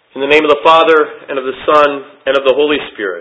In the name of the Father, and of the Son, and of the Holy Spirit.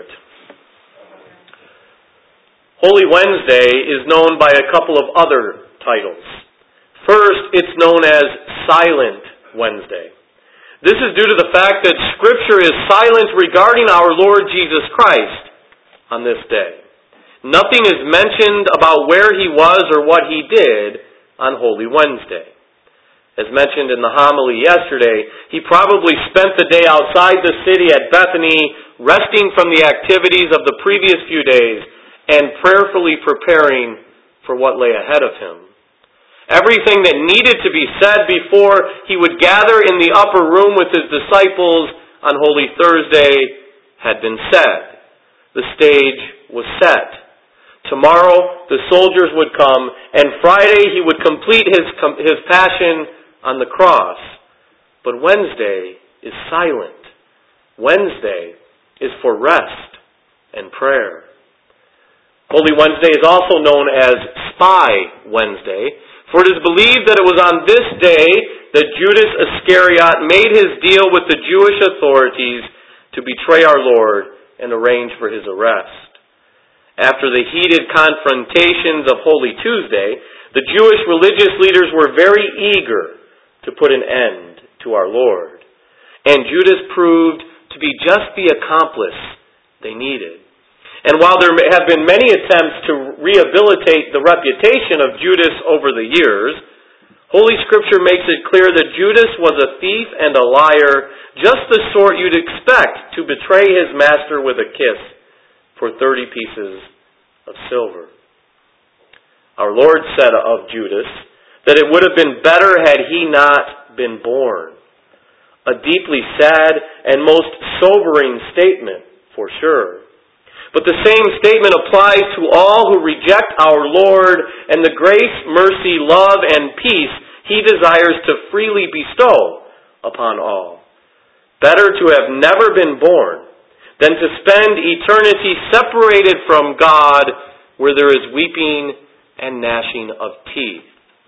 Holy Wednesday is known by a couple of other titles. First, it's known as Silent Wednesday. This is due to the fact that Scripture is silent regarding our Lord Jesus Christ on this day. Nothing is mentioned about where he was or what he did on Holy Wednesday. As mentioned in the homily yesterday, he probably spent the day outside the city at Bethany, resting from the activities of the previous few days and prayerfully preparing for what lay ahead of him. Everything that needed to be said before he would gather in the upper room with his disciples on Holy Thursday had been said. The stage was set. Tomorrow the soldiers would come, and Friday he would complete his passion on the cross. But Wednesday is silent. Wednesday is for rest and prayer. Holy Wednesday is also known as Spy Wednesday, for it is believed that it was on this day that Judas Iscariot made his deal with the Jewish authorities to betray our Lord and arrange for his arrest. After the heated confrontations of Holy Tuesday, the Jewish religious leaders were very eager to put an end to our Lord. And Judas proved to be just the accomplice they needed. And while there have been many attempts to rehabilitate the reputation of Judas over the years, Holy Scripture makes it clear that Judas was a thief and a liar, just the sort you'd expect to betray his master with a kiss for 30 pieces of silver. Our Lord said of Judas that it would have been better had he not been born. A deeply sad and most sobering statement, for sure. But the same statement applies to all who reject our Lord and the grace, mercy, love, and peace he desires to freely bestow upon all. Better to have never been born than to spend eternity separated from God where there is weeping and gnashing of teeth.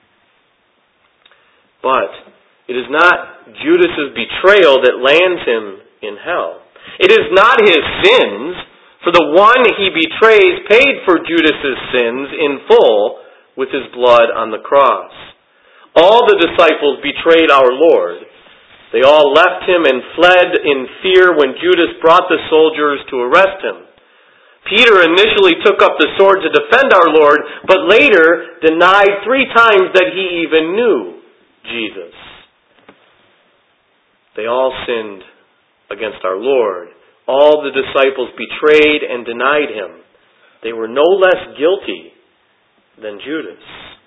But it is not Judas's betrayal that lands him in hell. It is not his sins, for the one he betrays paid for Judas's sins in full with his blood on the cross. All the disciples betrayed our Lord. They all left him and fled in fear when Judas brought the soldiers to arrest him. Peter initially took up the sword to defend our Lord, but later denied 3 times that he even knew Jesus. They all sinned against our Lord. All the disciples betrayed and denied him. They were no less guilty than Judas.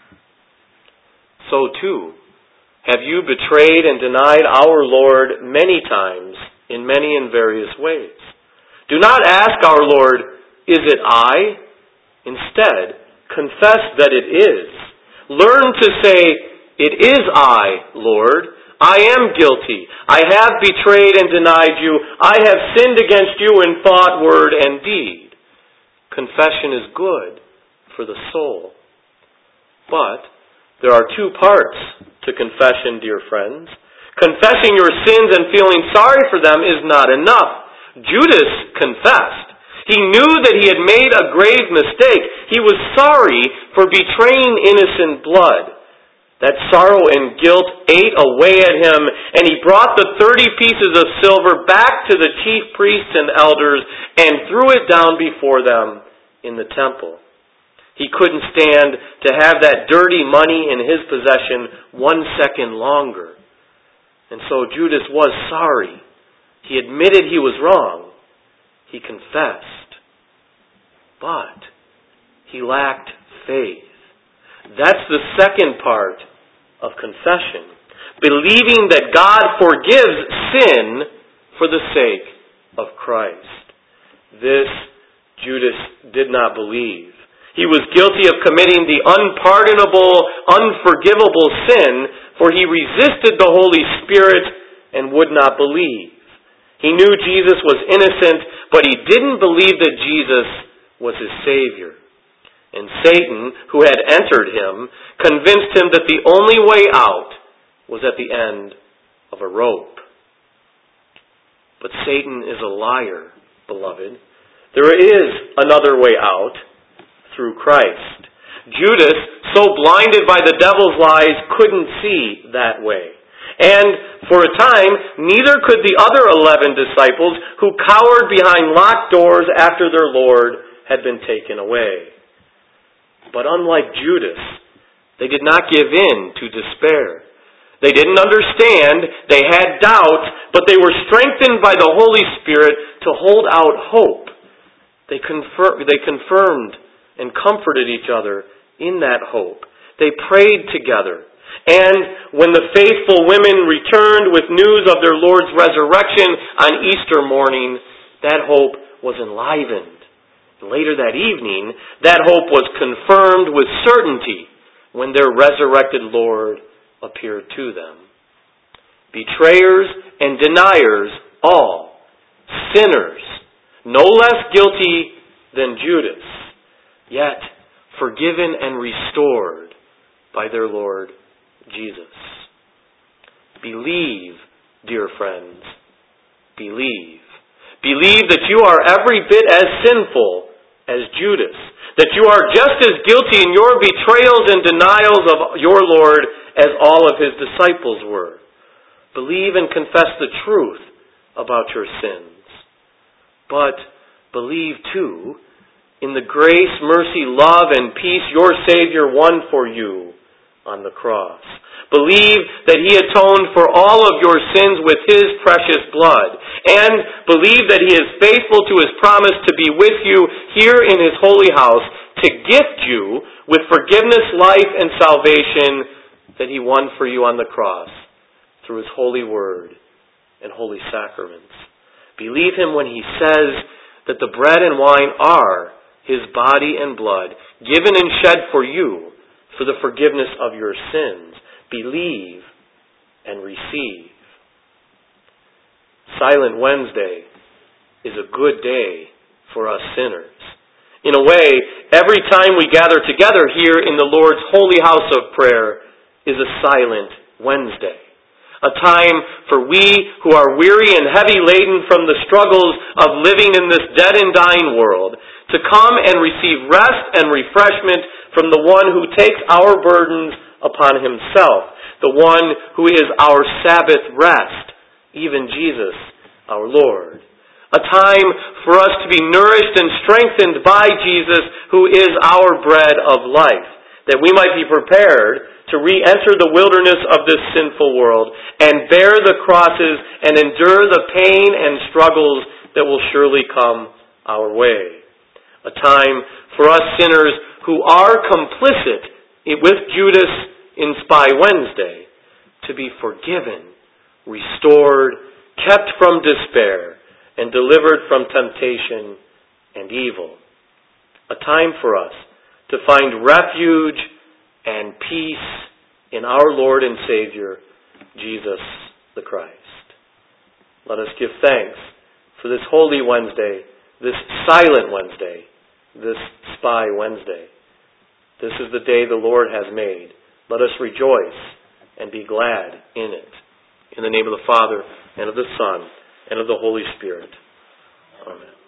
So too, have you betrayed and denied our Lord many times in many and various ways? Do not ask our Lord, "Is it I?" Instead, confess that it is. Learn to say, "It is I, Lord. I am guilty. I have betrayed and denied you. I have sinned against you in thought, word, and deed." Confession is good for the soul. But there are 2 parts to confession, dear friends. Confessing your sins and feeling sorry for them is not enough. Judas confessed. He knew that he had made a grave mistake. He was sorry for betraying innocent blood. That sorrow and guilt ate away at him, and he brought the 30 pieces of silver back to the chief priests and elders and threw it down before them in the temple. He couldn't stand to have that dirty money in his possession 1 second longer. And so Judas was sorry. He admitted he was wrong. He confessed. But he lacked faith. That's the second part of confession. Believing that God forgives sin for the sake of Christ. This Judas did not believe. He was guilty of committing the unpardonable, unforgivable sin, for he resisted the Holy Spirit and would not believe. He knew Jesus was innocent, but he didn't believe that Jesus was his Savior. And Satan, who had entered him, convinced him that the only way out was at the end of a rope. But Satan is a liar, beloved. There is another way out, through Christ. Judas, so blinded by the devil's lies, couldn't see that way. And for a time, neither could the other 11 disciples who cowered behind locked doors after their Lord had been taken away. But unlike Judas, they did not give in to despair. They didn't understand, they had doubts, but they were strengthened by the Holy Spirit to hold out hope. They confirmed and comforted each other in that hope. They prayed together. And when the faithful women returned with news of their Lord's resurrection on Easter morning, that hope was enlivened. Later that evening, that hope was confirmed with certainty when their resurrected Lord appeared to them. Betrayers and deniers, all sinners, no less guilty than Judas, yet forgiven and restored by their Lord Jesus. Believe, dear friends, believe. Believe that you are every bit as sinful as Judas, that you are just as guilty in your betrayals and denials of your Lord as all of his disciples were. Believe and confess the truth about your sins. But believe too in the grace, mercy, love, and peace your Savior won for you on the cross. Believe that He atoned for all of your sins with His precious blood. And believe that He is faithful to His promise to be with you here in His holy house, to gift you with forgiveness, life, and salvation that He won for you on the cross through His holy word and holy sacraments. Believe Him when He says that the bread and wine are His body and blood, given and shed for you for the forgiveness of your sins. Believe and receive. Silent Wednesday is a good day for us sinners. In a way, every time we gather together here in the Lord's holy house of prayer is a silent Wednesday. A time for we who are weary and heavy laden from the struggles of living in this dead and dying world to come and receive rest and refreshment from the one who takes our burdens upon Himself, the one who is our Sabbath rest, even Jesus, our Lord. A time for us to be nourished and strengthened by Jesus, who is our bread of life, that we might be prepared to re-enter the wilderness of this sinful world and bear the crosses and endure the pain and struggles that will surely come our way. A time for us sinners who are complicit with Judas in Spy Wednesday to be forgiven, restored, kept from despair, and delivered from temptation and evil. A time for us to find refuge and peace in our Lord and Savior, Jesus the Christ. Let us give thanks for this Holy Wednesday, this Silent Wednesday, this Spy Wednesday. This is the day the Lord has made. Let us rejoice and be glad in it. In the name of the Father, and of the Son, and of the Holy Spirit. Amen.